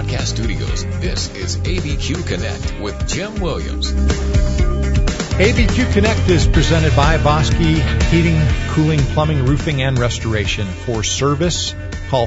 Podcast Studios, this is ABQ Connect with Jim Williams. ABQ Connect is presented by Bosque Heating, Cooling, Plumbing, Roofing, and Restoration. For service, call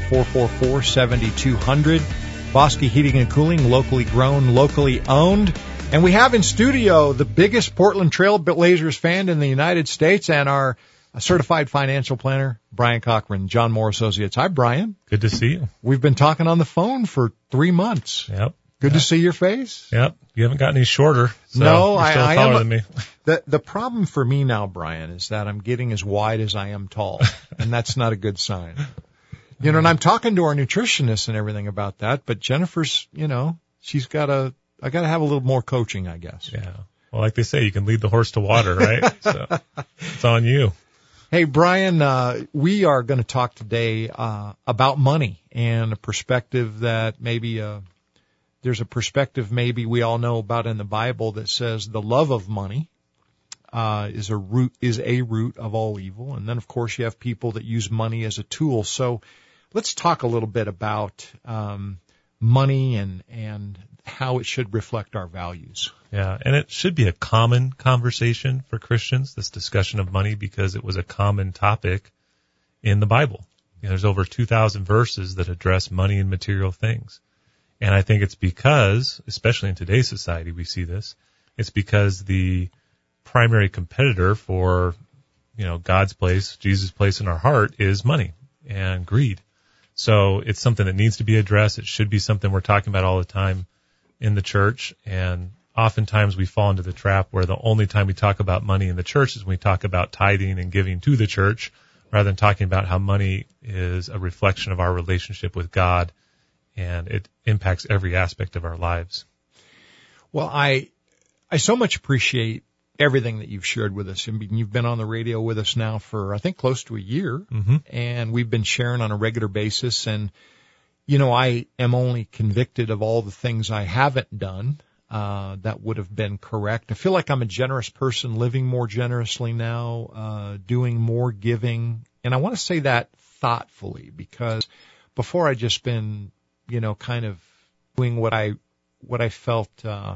444-7200. Bosque Heating and Cooling, locally grown, locally owned. And we have in studio the biggest Portland Trail Blazers fan in the United States and our certified financial planner, Brian Cochran, John Moore Associates. Hi, Brian. Good to see you. We've been talking on the phone for 3 months. Yep. Good to see your face. Yep. You haven't gotten any shorter. So no, you're still I taller am. Than me. The problem for me now, Brian, is that I'm getting as wide as I am tall, and that's not a good sign. You know, and I'm talking to our nutritionist and everything about that, but Jennifer's, you know, I got to have a little more coaching, I guess. Yeah. Well, like they say, you can lead the horse to water, right? So it's on you. Hey, Brian, we are going to talk today about money and a perspective that maybe there's a perspective maybe we all know about in the Bible that says the love of money is a root of all evil. And then, of course, you have people that use money as a tool. So let's talk a little bit about money and how it should reflect our values. Yeah, and it should be a common conversation for Christians, this discussion of money, because it was a common topic in the Bible. You know, there's over 2,000 verses that address money and material things. And I think it's because, especially in today's society, we see this, it's because the primary competitor for, you know, God's place, Jesus' place in our heart is money and greed. So it's something that needs to be addressed. It should be something we're talking about all the time in the church, and oftentimes we fall into the trap where the only time we talk about money in the church is when we talk about tithing and giving to the church, rather than talking about how money is a reflection of our relationship with God, and it impacts every aspect of our lives. Well, I so much appreciate everything that you've shared with us. I mean, you've been on the radio with us now for, I think, close to a year, and we've been sharing on a regular basis. And, you know, I am only convicted of all the things I haven't done that would have been correct. I feel like I'm a generous person, living more generously now, doing more giving. And I want to say that thoughtfully, because before I just been, you know, kind of doing what I felt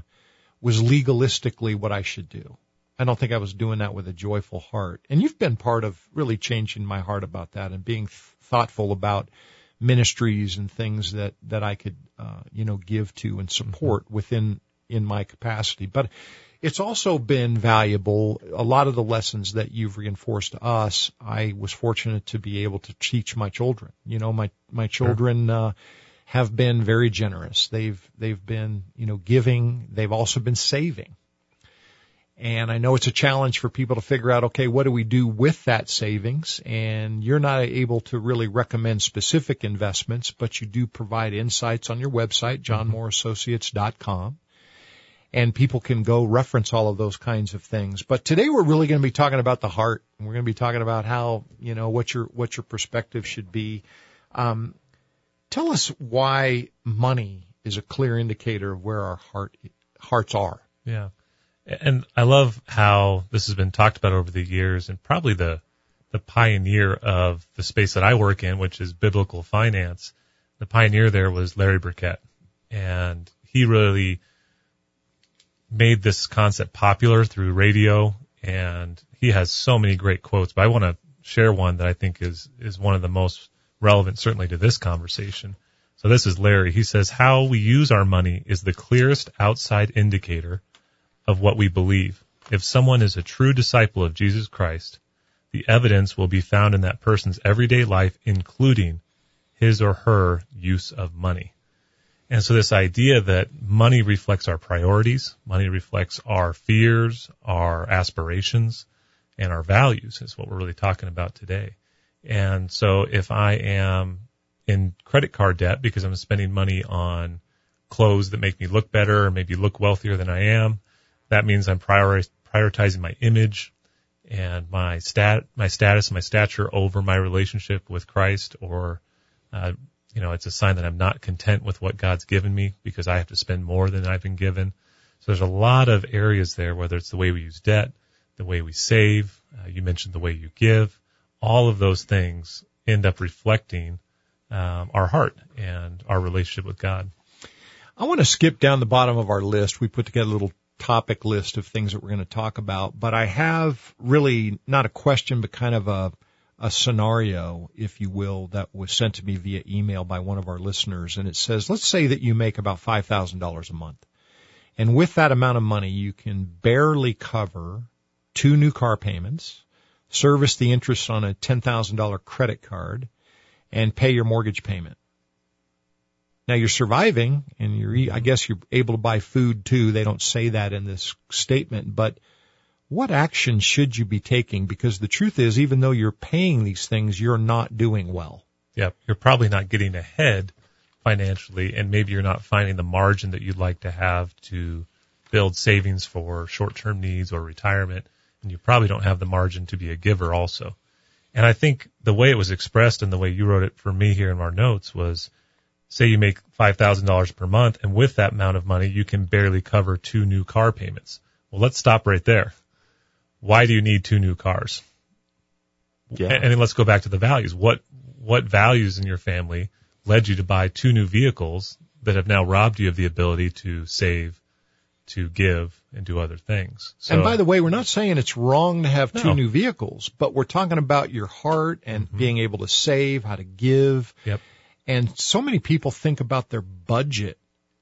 was legalistically what I should do. I don't think I was doing that with a joyful heart. And you've been part of really changing my heart about that and being thoughtful about ministries and things that I could, you know, give to and support in my capacity. But it's also been valuable. A lot of the lessons that you've reinforced to us, I was fortunate to be able to teach my children. You know, my children, have been very generous. They've been, you know, giving. They've also been saving. And I know it's a challenge for people to figure out, okay, what do we do with that savings? And you're not able to really recommend specific investments, but you do provide insights on your website, johnmooreassociates.com. And people can go reference all of those kinds of things. But today we're really going to be talking about the heart. And we're going to be talking about how, you know, what your perspective should be. Tell us why money is a clear indicator of where our hearts are. Yeah. And I love how this has been talked about over the years, and probably the pioneer of the space that I work in, which is biblical finance. The pioneer there was Larry Burkett, and he really made this concept popular through radio, and he has so many great quotes, but I want to share one that I think is one of the most relevant, certainly to this conversation. So this is Larry. He says, how we use our money is the clearest outside indicator of what we believe. If someone is a true disciple of Jesus Christ, the evidence will be found in that person's everyday life, including his or her use of money. And so this idea that money reflects our priorities, money reflects our fears, our aspirations, and our values is what we're really talking about today. And so if I am in credit card debt because I'm spending money on clothes that make me look better or maybe look wealthier than I am, that means I'm prioritizing my image and my status and my stature over my relationship with Christ, or, you know, it's a sign that I'm not content with what God's given me because I have to spend more than I've been given. So there's a lot of areas there, whether it's the way we use debt, the way we save, you mentioned the way you give, all of those things end up reflecting our heart and our relationship with God. I want to skip down the bottom of our list. We put together a little topic list of things that we're going to talk about, but I have really not a question, but kind of a scenario, if you will, that was sent to me via email by one of our listeners. And it says, let's say that you make about $5,000 a month. And with that amount of money, you can barely cover 2 new car payments, service the interest on a $10,000 credit card, and pay your mortgage payment. Now you're surviving, and I guess you're able to buy food too. They don't say that in this statement, but what action should you be taking? Because the truth is, even though you're paying these things, you're not doing well. Yep. You're probably not getting ahead financially, and maybe you're not finding the margin that you'd like to have to build savings for short-term needs or retirement, and you probably don't have the margin to be a giver also. And I think the way it was expressed and the way you wrote it for me here in our notes was, say you make $5,000 per month, and with that amount of money, you can barely cover 2 new car payments. Well, let's stop right there. Why do you need 2 new cars? Yeah. And then let's go back to the values. What values in your family led you to buy 2 new vehicles that have now robbed you of the ability to save, to give, and do other things? So, and by the way, we're not saying it's wrong to have 2 No. new vehicles, but we're talking about your heart and being able to save, how to give. Yep. And so many people think about their budget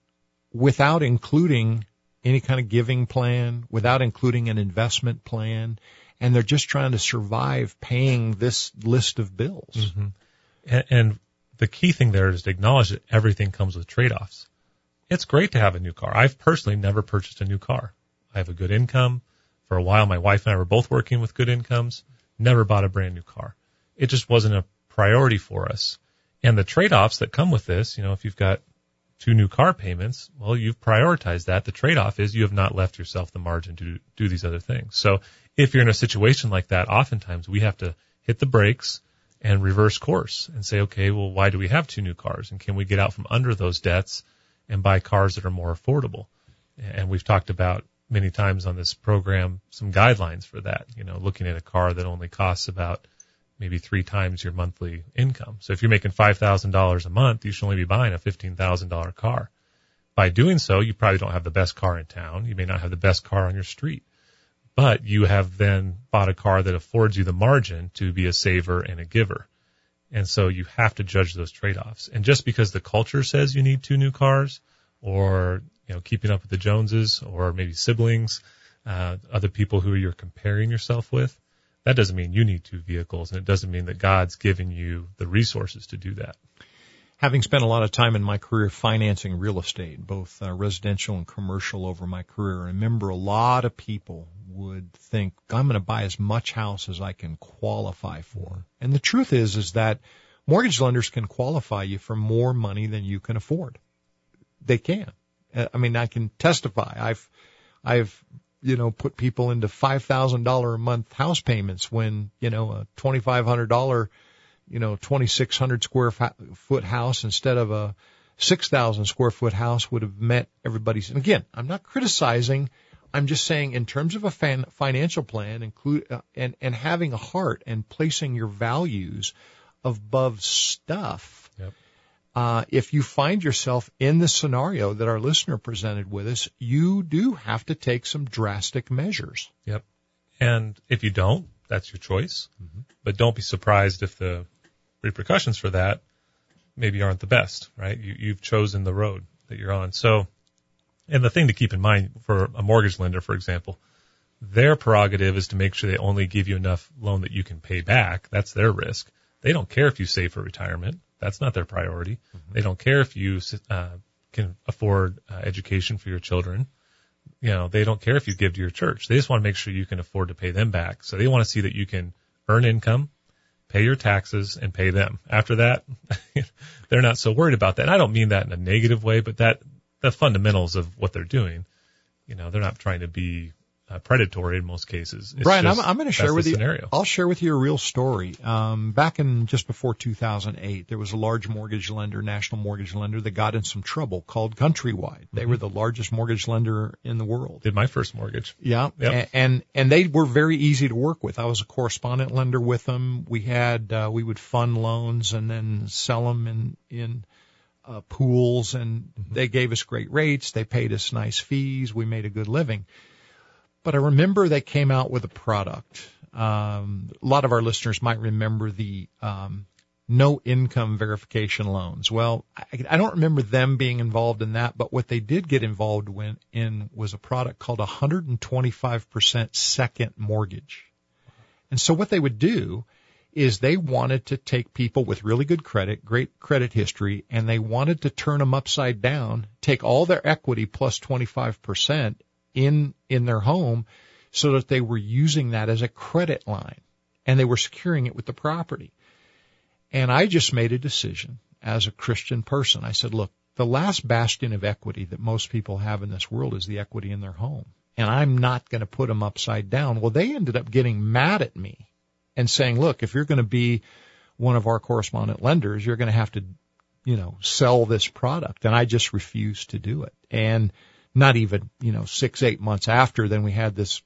without including any kind of giving plan, without including an investment plan, and they're just trying to survive paying this list of bills. Mm-hmm. And the key thing there is to acknowledge that everything comes with trade-offs. It's great to have a new car. I've personally never purchased a new car. I have a good income. For a while, my wife and I were both working with good incomes, never bought a brand new car. It just wasn't a priority for us. And the trade-offs that come with this, if you've got 2 new car payments, well, you've prioritized that. The trade-off is you have not left yourself the margin to do these other things. So if you're in a situation like that, oftentimes we have to hit the brakes and reverse course and say, okay, well, why do we have 2 new cars? And can we get out from under those debts and buy cars that are more affordable? And we've talked about many times on this program some guidelines for that, looking at a car that only costs about maybe 3 times your monthly income. So if you're making $5,000 a month, you should only be buying a $15,000 car. By doing so, you probably don't have the best car in town. You may not have the best car on your street, but you have then bought a car that affords you the margin to be a saver and a giver. And so you have to judge those trade-offs. And just because the culture says you need 2 new cars, or, keeping up with the Joneses, or maybe siblings, other people who you're comparing yourself with, that doesn't mean you need 2 vehicles, and it doesn't mean that God's given you the resources to do that. Having spent a lot of time in my career financing real estate, both residential and commercial over my career, I remember a lot of people would think, I'm going to buy as much house as I can qualify for. And the truth is that mortgage lenders can qualify you for more money than you can afford. They can. I can testify. I've put people into $5,000 a month house payments when, a $2,500, 2,600 square foot house instead of a 6,000 square foot house would have met everybody's. And again, I'm not criticizing. I'm just saying in terms of a financial plan, and having a heart and placing your values above stuff. Yep. If you find yourself in the scenario that our listener presented with us, you do have to take some drastic measures. Yep. And if you don't, that's your choice. Mm-hmm. But don't be surprised if the repercussions for that maybe aren't the best, right? You've chosen the road that you're on. So, and the thing to keep in mind for a mortgage lender, for example, their prerogative is to make sure they only give you enough loan that you can pay back. That's their risk. They don't care if you save for retirement. That's not their priority. Mm-hmm. They don't care if you can afford education for your children. They don't care if you give to your church. They just want to make sure you can afford to pay them back. So they want to see that you can earn income, pay your taxes, and pay them. After that, they're not so worried about that. And I don't mean that in a negative way, but the fundamentals of what they're doing, they're not trying to be predatory in most cases. It's Brian, just, I'm going to share with you. Scenario. I'll share with you a real story. Back in just before 2008, there was a large mortgage lender, national mortgage lender, that got in some trouble called Countrywide. They were the largest mortgage lender in the world. Did my first mortgage. Yeah, yep. And they were very easy to work with. I was a correspondent lender with them. We would fund loans and then sell them in pools, and they gave us great rates. They paid us nice fees. We made a good living. But I remember they came out with a product. A lot of our listeners might remember the no income verification loans. Well, I don't remember them being involved in that, but what they did get involved in was a product called 125% second mortgage. And so what they would do is they wanted to take people with really good credit, great credit history, and they wanted to turn them upside down, take all their equity plus 25% in their home so that they were using that as a credit line, and they were securing it with the property. And I just made a decision as a Christian person. I said, look, the last bastion of equity that most people have in this world is the equity in their home, and I'm not going to put them upside down. Well, they ended up getting mad at me and saying, look, if you're going to be one of our correspondent lenders, you're going to have to, sell this product. And I just refused to do it. And not even, 6-8 months after, then we had this,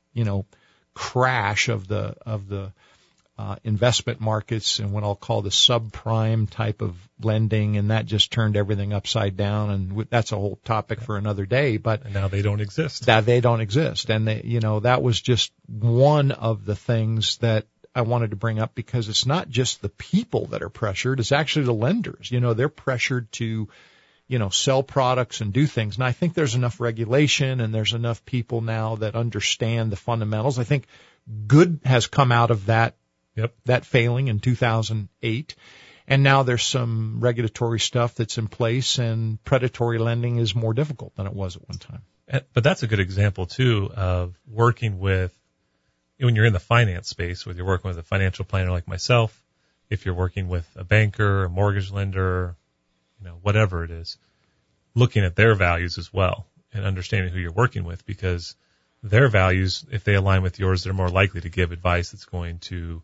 crash of the investment markets and what I'll call the subprime type of lending. And that just turned everything upside down. And that's a whole topic for another day. But and now they don't exist. They don't exist. And that was just one of the things that I wanted to bring up, because it's not just the people that are pressured, it's actually the lenders. They're pressured to, sell products and do things. And I think there's enough regulation and there's enough people now that understand the fundamentals. I think good has come out of that, that failing in 2008. And now there's some regulatory stuff that's in place, and predatory lending is more difficult than it was at one time. But that's a good example too of working with, when you're in the finance space, whether you're working with a financial planner like myself, if you're working with a banker, a mortgage lender, whatever it is, looking at their values as well and understanding who you're working with, because their values, if they align with yours, they're more likely to give advice that's going to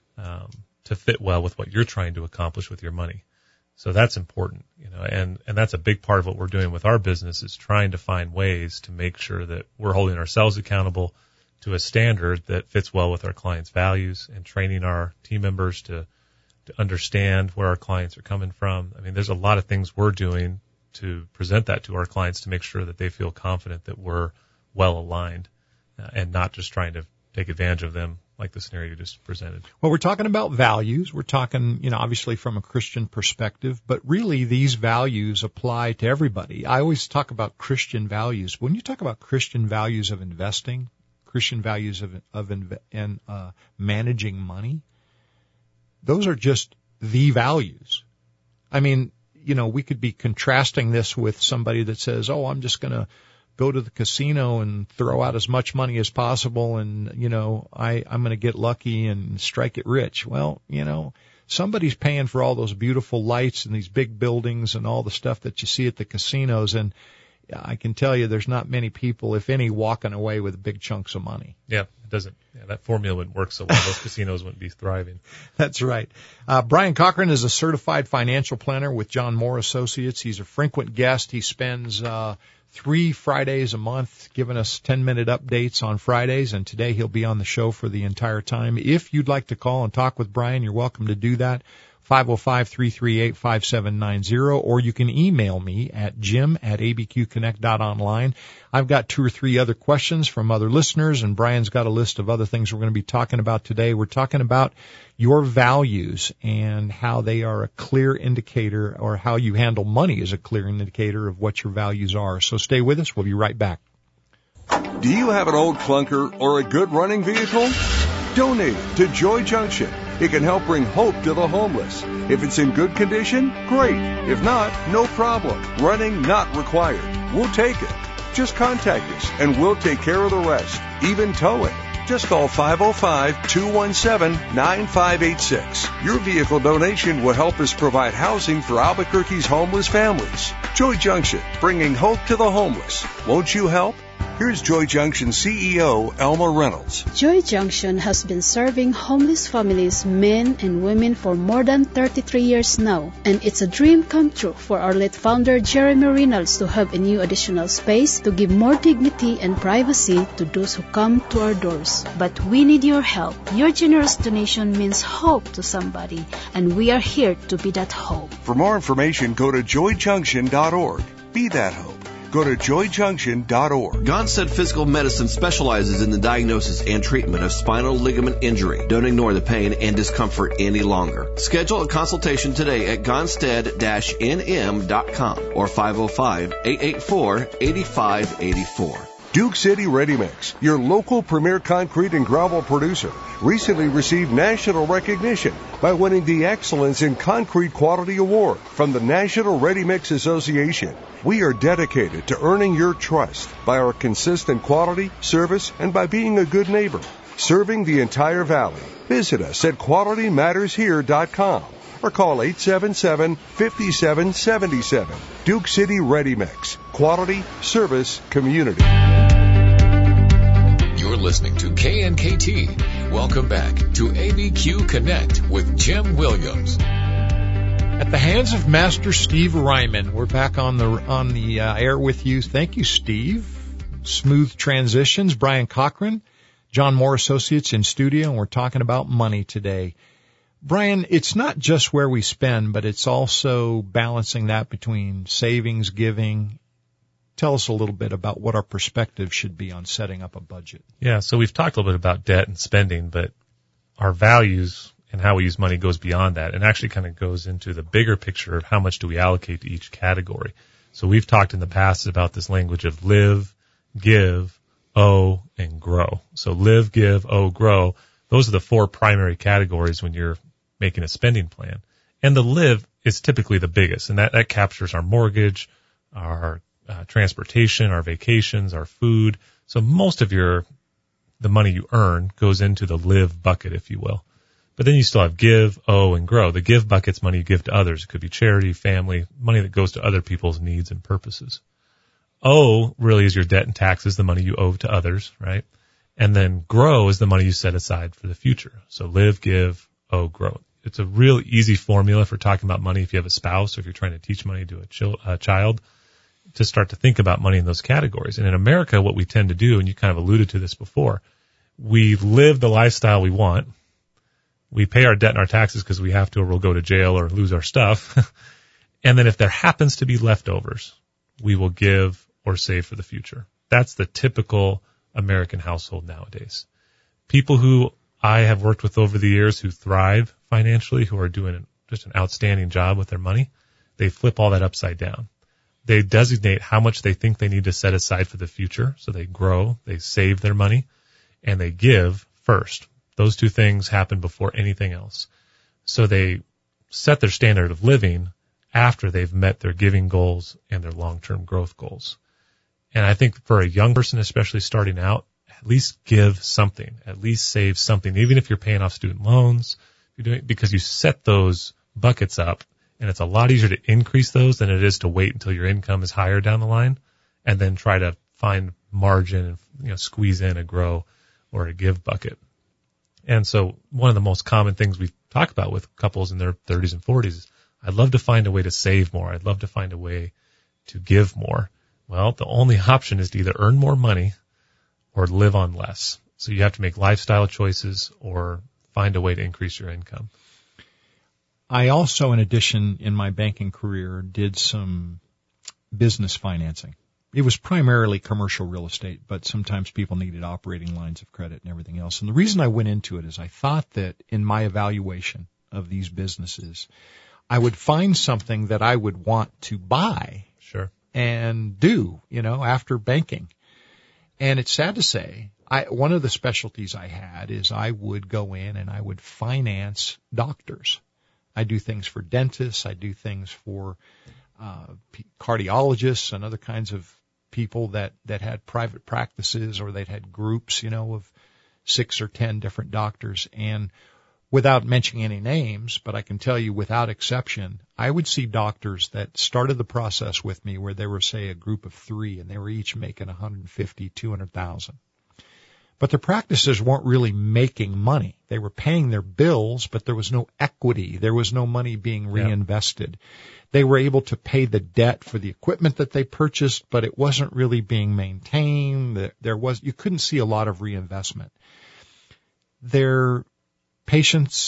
fit well with what you're trying to accomplish with your money. So that's important, and that's a big part of what we're doing with our business, is trying to find ways to make sure that we're holding ourselves accountable to a standard that fits well with our clients' values, and training our team members to understand where our clients are coming from. I mean, there's a lot of things we're doing to present that to our clients to make sure that they feel confident that we're well aligned and not just trying to take advantage of them like the scenario you just presented. Well, we're talking about values. We're talking, obviously from a Christian perspective, but really these values apply to everybody. I always talk about Christian values. When you talk about Christian values of investing, Christian values of managing money, those are just the values. I mean, we could be contrasting this with somebody that says, oh, I'm just going to go to the casino and throw out as much money as possible, and, I'm going to get lucky and strike it rich. Well, somebody's paying for all those beautiful lights and these big buildings and all the stuff that you see at the casinos, and I can tell you there's not many people, if any, walking away with big chunks of money. Yeah, it doesn't. Yeah, that formula wouldn't work so well. Those casinos wouldn't be thriving. That's right. Brian Cochran is a certified financial planner with John Moore Associates. He's a frequent guest. He spends 3 Fridays a month giving us 10-minute updates on Fridays, and today he'll be on the show for the entire time. If you'd like to call and talk with Brian, you're welcome to do that. 505-338-5790, or you can email me at jim@abqconnect.online. I've got 2 or 3 other questions from other listeners, and Brian's got a list of other things we're going to be talking about today. We're talking about your values and how they are a clear indicator, or how you handle money is a clear indicator of what your values are. So stay with us. We'll be right back. Do you have an old clunker or a good running vehicle? Donate it to Joy Junction. It can help bring hope to the homeless. If it's in good condition, great. If not, no problem. Running not required. We'll take it. Just contact us and we'll take care of the rest, even towing. Just call 505-217-9586. Your vehicle donation will help us provide housing for Albuquerque's homeless families. Joy Junction, bringing hope to the homeless. Won't you help? Here's Joy Junction CEO Elma Reynolds. Joy Junction has been serving homeless families, men and women, for more than 33 years now. And it's a dream come true for our late founder Jeremy Reynolds to have a new additional space to give more dignity and privacy to those who come to our doors. But we need your help. Your generous donation means hope to somebody, and we are here to be that hope. For more information, go to joyjunction.org. Be that hope. Go to joyjunction.org. Gonstead Physical Medicine specializes in the diagnosis and treatment of spinal ligament injury. Don't ignore the pain and discomfort any longer. Schedule a consultation today at gonstead-nm.com or 505-884-8584. Duke City Ready Mix, your local premier concrete and gravel producer, recently received national recognition by winning the Excellence in Concrete Quality Award from the National Ready Mix Association. We are dedicated to earning your trust by our consistent quality, service, and by being a good neighbor, serving the entire valley. Visit us at qualitymattershere.com or call 877-5777. Duke City Ready Mix. Quality, service, community. You're listening to KNKT. Welcome back to ABQ Connect with Jim Williams. At the hands of Master Steve Ryman, we're back on the air with you. Thank you, Steve. Smooth transitions. Brian Cochran, John Moore Associates in studio, and we're talking about money today. Brian, it's not just where we spend, but it's also balancing that between savings, giving. Tell us a little bit about what our perspective should be on setting up a budget. Yeah, so we've talked a little bit about debt and spending, but our values and how we use money goes beyond that and actually kind of goes into the bigger picture of how much do we allocate to each category. So we've talked in the past about this language of live, give, owe, and grow. So live, give, owe, grow. Those are the four primary categories when you're making a spending plan. And the live is typically the biggest, and that captures our mortgage, our transportation, our vacations, our food. So most of the money you earn goes into the live bucket, if you will. But then you still have give, owe, and grow. The give bucket's money you give to others. It could be charity, family, money that goes to other people's needs and purposes. Owe really is your debt and taxes, the money you owe to others, right? And then grow is the money you set aside for the future. So live, give, owe, grow. It's a real easy formula for talking about money if you have a spouse or if you're trying to teach money to a child, to start to think about money in those categories. And in America, what we tend to do, and you kind of alluded to this before, we live the lifestyle we want. We pay our debt and our taxes because we have to, or we'll go to jail or lose our stuff. And then if there happens to be leftovers, we will give or save for the future. That's the typical American household nowadays. People who I have worked with over the years who thrive financially, who are doing just an outstanding job with their money, they flip all that upside down. They designate how much they think they need to set aside for the future. So they grow, they save their money, and they give first. Those two things happen before anything else. So they set their standard of living after they've met their giving goals and their long-term growth goals. And I think for a young person, especially starting out, at least give something, at least save something, even if you're paying off student loans, you're doing it because you set those buckets up. And it's a lot easier to increase those than it is to wait until your income is higher down the line and then try to find margin and, squeeze in a grow or a give bucket. And so one of the most common things we talk about with couples in their 30s and 40s is, I'd love to find a way to save more. I'd love to find a way to give more. Well, the only option is to either earn more money or live on less. So you have to make lifestyle choices or find a way to increase your income. I also, in addition, in my banking career, did some business financing. It was primarily commercial real estate, but sometimes people needed operating lines of credit and everything else. And the reason I went into it is I thought that in my evaluation of these businesses, I would find something that I would want to buy. Sure. And do, after banking. And it's sad to say, one of the specialties I had is I would go in and I would finance doctors. I do things for dentists. I do things for cardiologists and other kinds of people that had private practices or they'd had groups, of 6 or 10 different doctors. And without mentioning any names, but I can tell you without exception, I would see doctors that started the process with me where they were, say, a group of 3 and they were each making $150,000, $200,000. But their practices weren't really making money. They were paying their bills, but there was no equity. There was no money being reinvested. Yeah. They were able to pay the debt for the equipment that they purchased, but it wasn't really being maintained. You couldn't see a lot of reinvestment. Their patients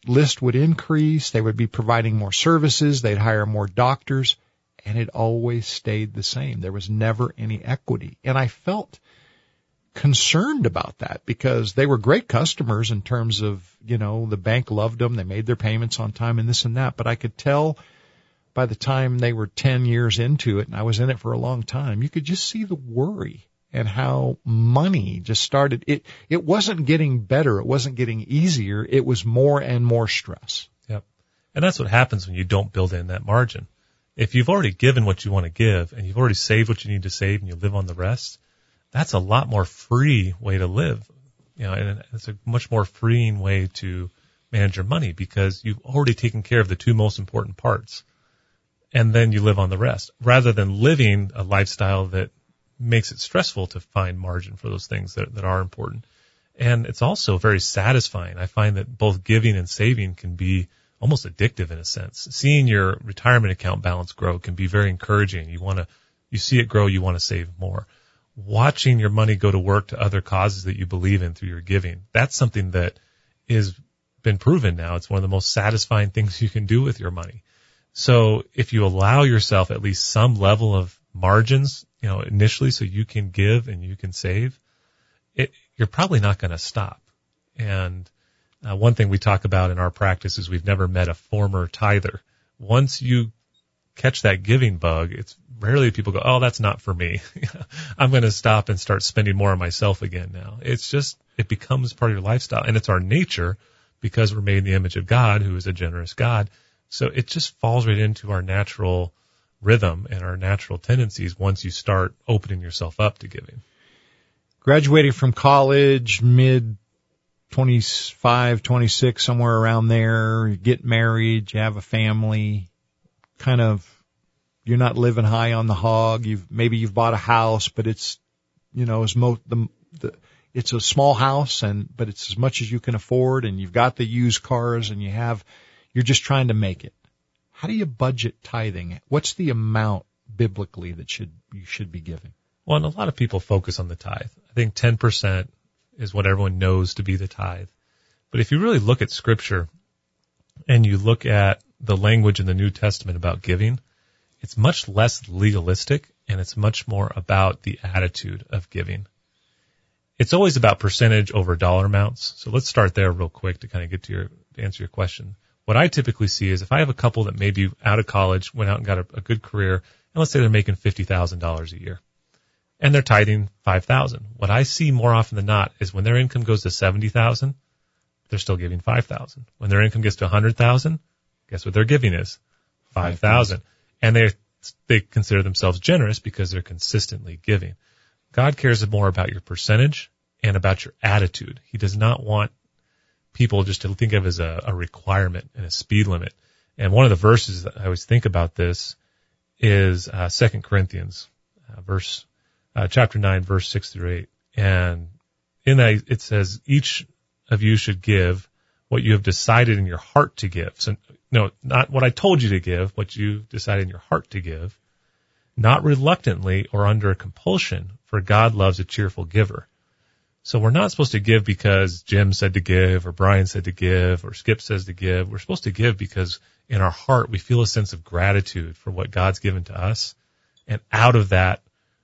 list would increase. They would be providing more services. They'd hire more doctors. And it always stayed the same. There was never any equity. And I felt concerned about that because they were great customers in terms of, the bank loved them. They made their payments on time and this and that. But I could tell by the time they were 10 years into it, and I was in it for a long time, you could just see the worry and how money just started. It wasn't getting better. It wasn't getting easier. It was more and more stress. Yep. And that's what happens when you don't build in that margin. If you've already given what you want to give and you've already saved what you need to save and you live on the rest, that's a lot more free way to live. And it's a much more freeing way to manage your money because you've already taken care of the two most important parts. And then you live on the rest rather than living a lifestyle that makes it stressful to find margin for those things that are important. And it's also very satisfying. I find that both giving and saving can be almost addictive in a sense. Seeing your retirement account balance grow can be very encouraging. You see it grow, you want to save more. Watching your money go to work to other causes that you believe in through your giving, that's something that is been proven now. It's one of the most satisfying things you can do with your money. So if you allow yourself at least some level of margins, initially so you can give and you can save, you're probably not going to stop. And one thing we talk about in our practice is we've never met a former tither. Once you catch that giving bug, it's rarely people go, oh, that's not for me. I'm going to stop and start spending more on myself again now. It becomes part of your lifestyle. And it's our nature because we're made in the image of God, who is a generous God. So it just falls right into our natural rhythm and our natural tendencies once you start opening yourself up to giving. Graduating from college, mid 25, 26, somewhere around there, you get married, you have a family, you're not living high on the hog. You've bought a house, but it's, it's a small house but it's as much as you can afford, and you've got the used cars and you're just trying to make it. How do you budget tithing? What's the amount biblically that you should be giving? Well, and a lot of people focus on the tithe. I think 10% is what everyone knows to be the tithe. But if you really look at Scripture and you look at the language in the New Testament about giving, it's much less legalistic and it's much more about the attitude of giving. It's always about percentage over dollar amounts. So let's start there real quick to kind of get to answer your question. What I typically see is if I have a couple that maybe out of college went out and got a good career, and let's say they're making $50,000 a year, and they're tithing $5,000. What I see more often than not is when their income goes to $70,000, they're still giving $5,000. When their income gets to $100,000, guess what their giving is? $5,000. And they consider themselves generous because they're consistently giving. God cares more about your percentage and about your attitude. He does not want people just to think of as a requirement and a speed limit. And one of the verses that I always think about this is 2 Corinthians chapter 9, verse 6 through 8. And in that it says, each of you should give what you have decided in your heart to give. So, no, not what I told you to give, what you decided in your heart to give, not reluctantly or under compulsion, for God loves a cheerful giver. So we're not supposed to give because Jim said to give, or Brian said to give, or Skip says to give. We're supposed to give because in our heart we feel a sense of gratitude for what God's given to us. And out of that,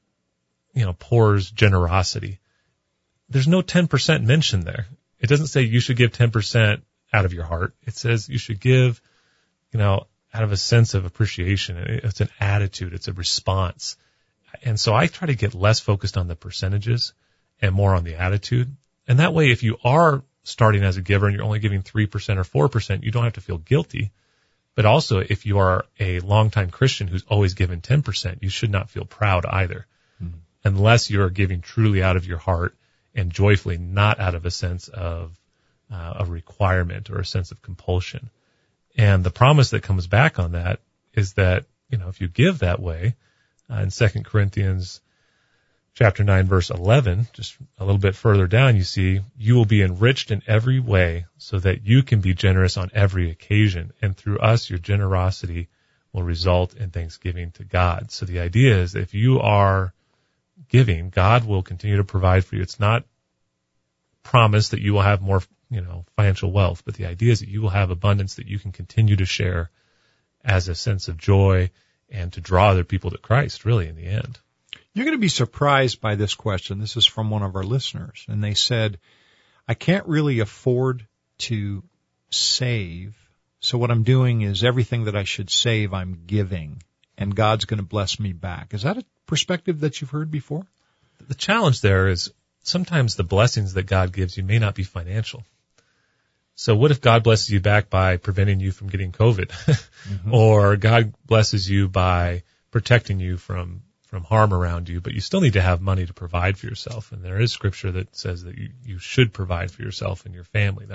pours generosity. There's no 10% mentioned there. It doesn't say you should give 10% out of your heart. It says you should give, out of a sense of appreciation. It's an attitude. It's a response. And so I try to get less focused on the percentages and more on the attitude. And that way, if you are starting as a giver and you're only giving 3% or 4%, you don't have to feel guilty. But also, if you are a longtime Christian who's always given 10%, you should not feel proud either. Mm-hmm. Unless you're giving truly out of your heart and joyfully, not out of a sense of a requirement or a sense of compulsion. And the promise that comes back on that is that, if you give that way, in 2 Corinthians chapter 9, verse 11, just a little bit further down, you see, you will be enriched in every way so that you can be generous on every occasion. And through us, your generosity will result in thanksgiving to God. So the idea is that if you are giving, God will continue to provide for you. It's not promised that you will have more, financial wealth, but the idea is that you will have abundance that you can continue to share as a sense of joy and to draw other people to Christ, really, in the end. You're going to be surprised by this question. This is from one of our listeners, and they said, I can't really afford to save, so what I'm doing is everything that I should save, I'm giving, and God's going to bless me back. Is that a perspective that you've heard before? The challenge there is sometimes the blessings that God gives you may not be financial. So what if God blesses you back by preventing you from getting COVID? Or God blesses you by protecting you from harm around you, but you still need to have money to provide for yourself. And there is scripture that says that you should provide for yourself and your family.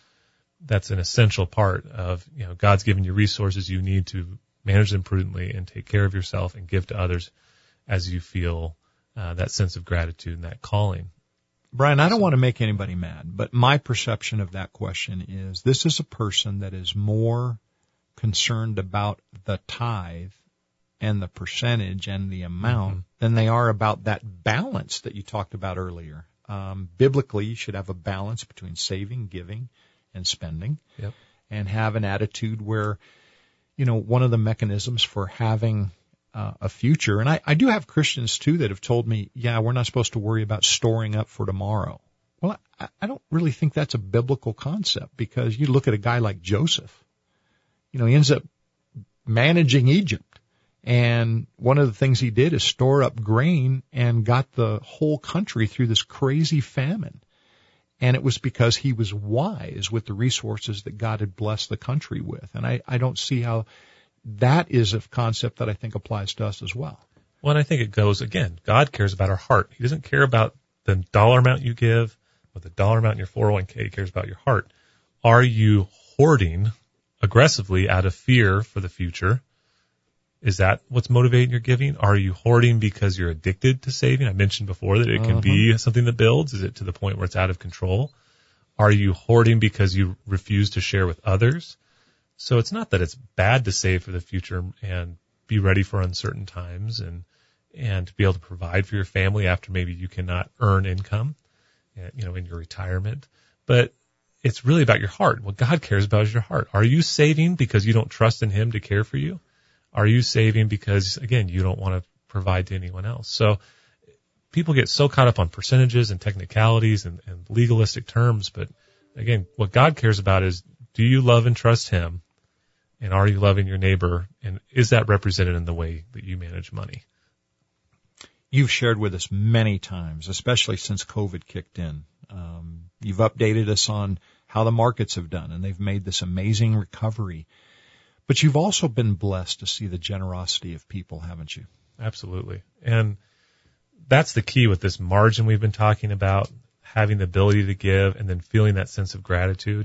That's an essential part of, God's given you resources. You need to manage them prudently and take care of yourself and give to others as you feel that sense of gratitude and that calling. Brian, I don't want to make anybody mad, but my perception of that question is this is a person that is more concerned about the tithe and the percentage and the amount than they are about that balance that you talked about earlier. Biblically, you should have a balance between saving, giving, and spending, and have an attitude where, one of the mechanisms for having a future, and I do have Christians too that have told me, we're not supposed to worry about storing up for tomorrow. Well, I don't really think that's a biblical concept, because you look at a guy like Joseph, he ends up managing Egypt. And one of the things he did is store up grain and got the whole country through this crazy famine. And it was because he was wise with the resources that God had blessed the country with. And I don't see how that is a concept that I think applies to us as well. Well, and I think it goes, again, God cares about our heart. He doesn't care about the dollar amount you give or the dollar amount in your 401k. He cares about your heart. Are you hoarding aggressively out of fear for the future? Is that what's motivating your giving? Are you hoarding because you're addicted to saving? I mentioned before that it can be something that builds. Is it to the point where it's out of control? Are you hoarding because you refuse to share with others? So it's not that it's bad to save for the future and be ready for uncertain times and to be able to provide for your family after maybe you cannot earn income, in your retirement. But it's really about your heart. What God cares about is your heart. Are you saving because you don't trust in Him to care for you? Are you saving because, again, you don't want to provide to anyone else? So people get so caught up on percentages and technicalities and legalistic terms. But, again, what God cares about is, do you love and trust Him? And are you loving your neighbor? And is that represented in the way that you manage money? You've shared with us many times, especially since COVID kicked in. You've updated us on how the markets have done, and they've made this amazing recovery. But you've also been blessed to see the generosity of people, haven't you? Absolutely. And that's the key with this margin we've been talking about, having the ability to give and then feeling that sense of gratitude.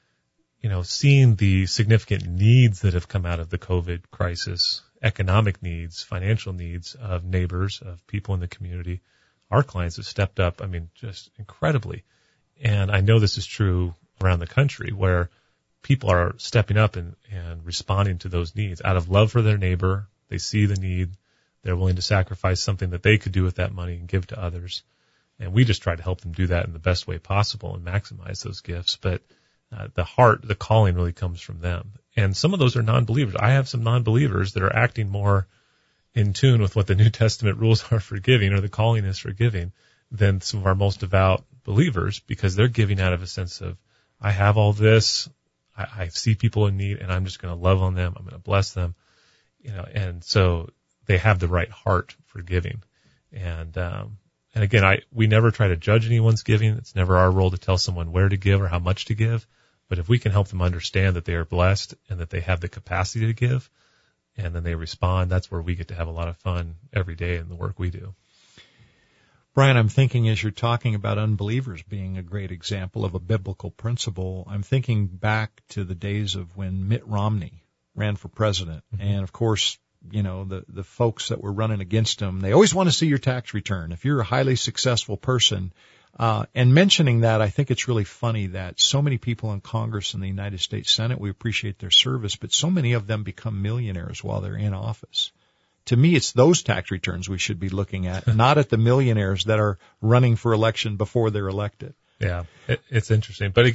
Seeing the significant needs that have come out of the COVID crisis, economic needs, financial needs of neighbors, of people in the community. Our clients have stepped up, just incredibly. And I know this is true around the country where people are stepping up and responding to those needs out of love for their neighbor. They see the need. They're willing to sacrifice something that they could do with that money and give to others. And we just try to help them do that in the best way possible and maximize those gifts. But the calling really comes from them. And some of those are non-believers. I have some non-believers that are acting more in tune with what the New Testament rules are for giving, or the calling is for giving, than some of our most devout believers, because they're giving out of a sense of, I have all this, I see people in need, and I'm just going to love on them, I'm going to bless them, and so they have the right heart for giving. And again, we never try to judge anyone's giving. It's never our role to tell someone where to give or how much to give. But if we can help them understand that they are blessed and that they have the capacity to give, and then they respond, that's where we get to have a lot of fun every day in the work we do. Brian, I'm thinking as you're talking about unbelievers being a great example of a biblical principle, I'm thinking back to the days of when Mitt Romney ran for president. Mm-hmm. And, of course, the folks that were running against him, they always want to see your tax return. If you're a highly successful person, and mentioning that, I think it's really funny that so many people in Congress and the United States Senate, we appreciate their service, but so many of them become millionaires while they're in office. To me, it's those tax returns we should be looking at, not at the millionaires that are running for election before they're elected. Yeah, it's interesting. But again,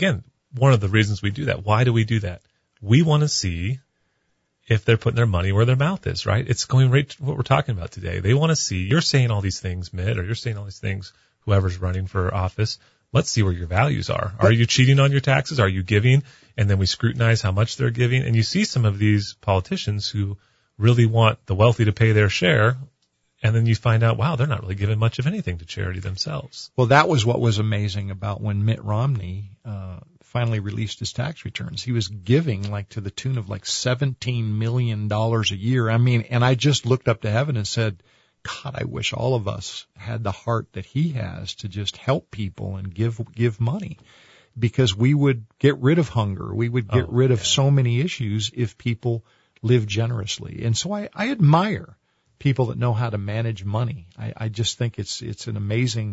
one of the reasons we do that. Why do we do that? We want to see if they're putting their money where their mouth is, right? It's going right to what we're talking about today. They want to see, you're saying all these things, Mitt, or you're saying all these things, whoever's running for office. Let's see where your values are. Are you cheating on your taxes? Are you giving? And then we scrutinize how much they're giving. And you see some of these politicians who really want the wealthy to pay their share. And then you find out, wow, they're not really giving much of anything to charity themselves. Well, that was what was amazing about when Mitt Romney finally released his tax returns. He was giving like to the tune of like $17 million a year. I mean, and I just looked up to heaven and said, God, I wish all of us had the heart that he has to just help people and give money, because we would get rid of hunger. We would get rid of so many issues if people live generously. And so I admire people that know how to manage money. I just think it's an amazing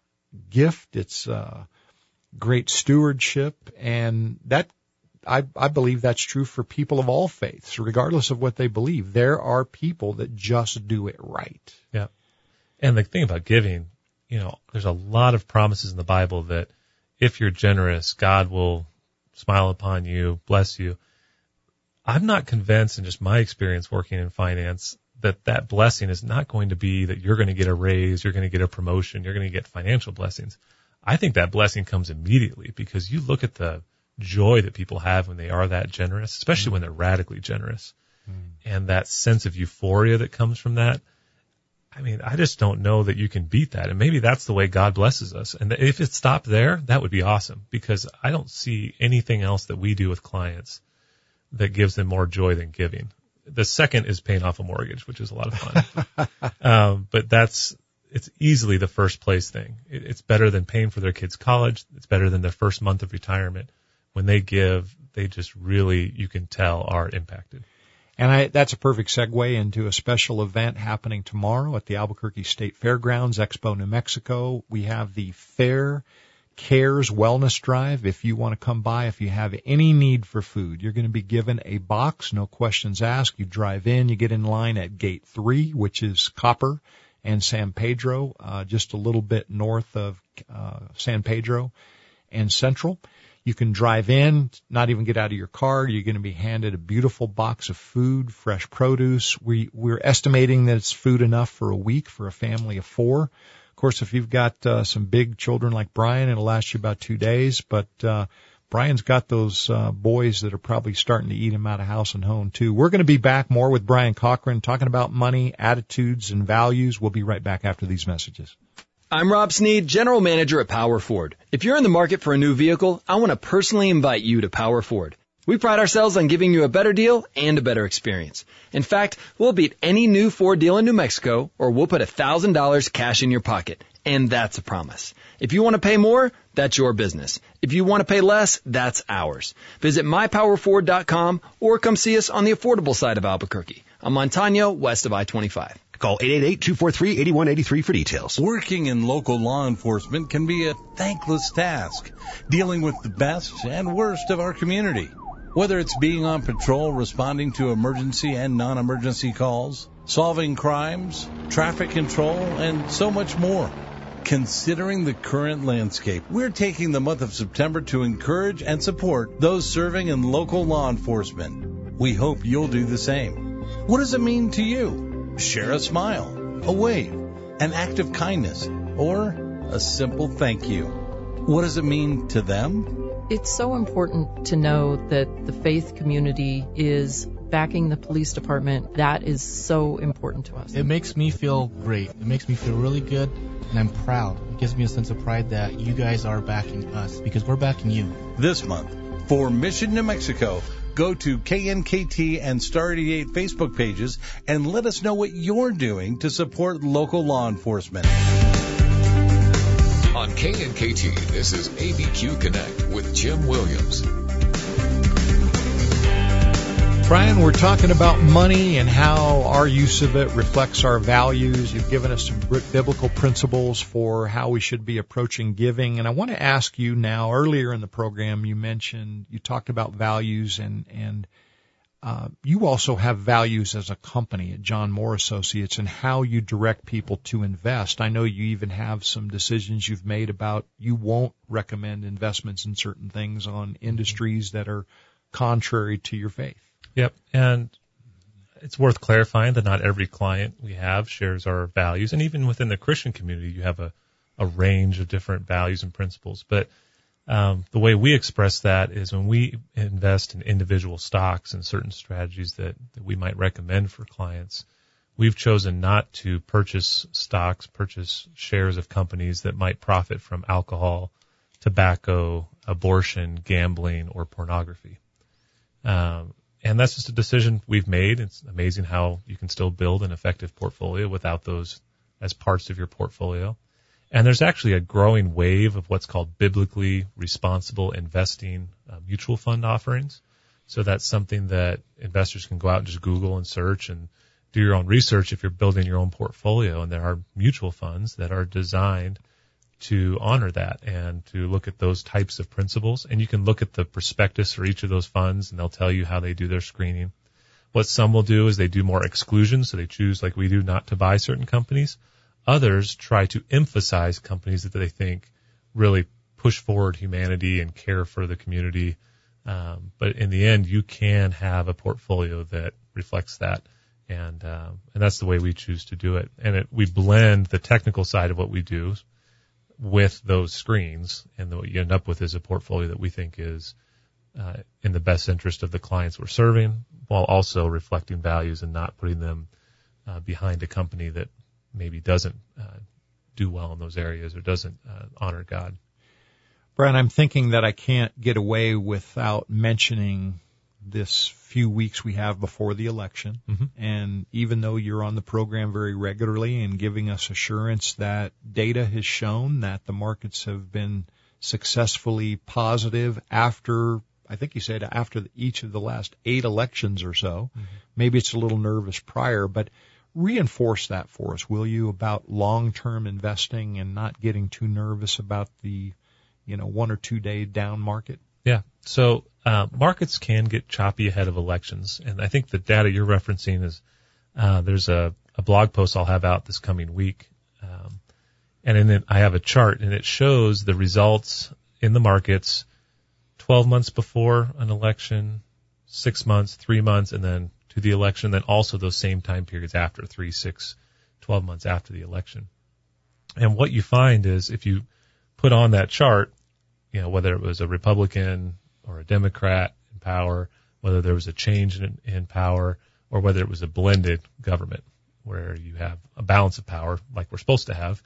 gift. It's great stewardship, and that I believe that's true for people of all faiths, regardless of what they believe. There are people that just do it right. Yeah. And the thing about giving, there's a lot of promises in the Bible that if you're generous, God will smile upon you, bless you. I'm not convinced, in just my experience working in finance, that blessing is not going to be that you're going to get a raise, you're going to get a promotion, you're going to get financial blessings. I think that blessing comes immediately, because you look at the joy that people have when they are that generous, especially when they're radically generous, and that sense of euphoria that comes from that. I mean, I just don't know that you can beat that. And maybe that's the way God blesses us. And if it stopped there, that would be awesome, because I don't see anything else that we do with clients that gives them more joy than giving. The second is paying off a mortgage, which is a lot of fun. But it's easily the first place thing. It's better than paying for their kids' college. It's better than their first month of retirement. When they give, they just really, you can tell, are impacted. And that's a perfect segue into a special event happening tomorrow at the Albuquerque State Fairgrounds, Expo, New Mexico. We have the Fair Cares Wellness Drive. If you want to come by, if you have any need for food, you're going to be given a box, no questions asked. You drive in, you get in line at Gate 3, which is Copper and San Pedro, just a little bit north of San Pedro and Central. You can drive in, not even get out of your car. You're going to be handed a beautiful box of food, fresh produce. We're estimating that it's food enough for a week for a family of 4. Of course, if you've got some big children like Brian, it'll last you about 2 days. But Brian's got those boys that are probably starting to eat him out of house and home, too. We're going to be back more with Brian Cochran talking about money, attitudes, and values. We'll be right back after these messages. I'm Rob Sneed, General Manager at Power Ford. If you're in the market for a new vehicle, I want to personally invite you to Power Ford. We pride ourselves on giving you a better deal and a better experience. In fact, we'll beat any new Ford deal in New Mexico, or we'll put $1,000 cash in your pocket. And that's a promise. If you want to pay more, that's your business. If you want to pay less, that's ours. Visit mypowerford.com or come see us on the affordable side of Albuquerque, on Montano, west of I-25. Call 888-243-8183 for details. Working in local law enforcement can be a thankless task, dealing with the best and worst of our community. Whether it's being on patrol, responding to emergency and non-emergency calls, solving crimes, traffic control, and so much more. Considering the current landscape, we're taking the month of September to encourage and support those serving in local law enforcement. We hope you'll do the same. What does it mean to you? Share a smile, a wave, an act of kindness, or a simple thank you. What does it mean to them? It's so important to know that the faith community is backing the police department. That is so important to us. It makes me feel great. It makes me feel really good, and I'm proud. It gives me a sense of pride that you guys are backing us, because we're backing you. This month, for Mission New Mexico, go to KNKT and Star 88 Facebook pages and let us know what you're doing to support local law enforcement. On KNKT, this is ABQ Connect with Jim Williams. Brian, we're talking about money and how our use of it reflects our values. You've given us some biblical principles for how we should be approaching giving. And I want to ask you now, earlier in the program, you talked about values, and you also have values as a company at John Moore Associates and how you direct people to invest. I know you even have some decisions you've made about you won't recommend investments in certain things on industries that are contrary to your faith. Yep. And it's worth clarifying that not every client we have shares our values. And even within the Christian community, you have a range of different values and principles. But the way we express that is when we invest in individual stocks and certain strategies that we might recommend for clients, we've chosen not to purchase shares of companies that might profit from alcohol, tobacco, abortion, gambling, or pornography. And that's just a decision we've made. It's amazing how you can still build an effective portfolio without those as parts of your portfolio. And there's actually a growing wave of what's called biblically responsible investing mutual fund offerings. So that's something that investors can go out and just Google and search and do your own research if you're building your own portfolio. And there are mutual funds that are designed to honor that and to look at those types of principles. And you can look at the prospectus for each of those funds, and they'll tell you how they do their screening. What some will do is they do more exclusions, so they choose, like we do, not to buy certain companies. Others try to emphasize companies that they think really push forward humanity and care for the community. But in the end, you can have a portfolio that reflects that. And that's the way we choose to do it. And we blend the technical side of what we do with those screens. And what you end up with is a portfolio that we think is in the best interest of the clients we're serving, while also reflecting values and not putting them behind a company that maybe doesn't do well in those areas or doesn't honor God. Brian, I'm thinking that I can't get away without mentioning this few weeks we have before the election. Mm-hmm. And even though you're on the program very regularly and giving us assurance that data has shown that the markets have been successfully positive after, I think you said after each of the last 8 elections or so, mm-hmm. Maybe it's a little nervous prior, but reinforce that for us, will you, about long-term investing and not getting too nervous about the, 1 or 2 day down market? Yeah. So markets can get choppy ahead of elections, and I think the data you're referencing is there's a blog post I'll have out this coming week, and in it I have a chart, and it shows the results in the markets 12 months before an election, 6 months, 3 months, and then to the election, then also those same time periods after, 3, 6, 12 months after the election. And what you find is if you put on that chart, whether it was a Republican or a Democrat in power, whether there was a change in power, or whether it was a blended government where you have a balance of power like we're supposed to have,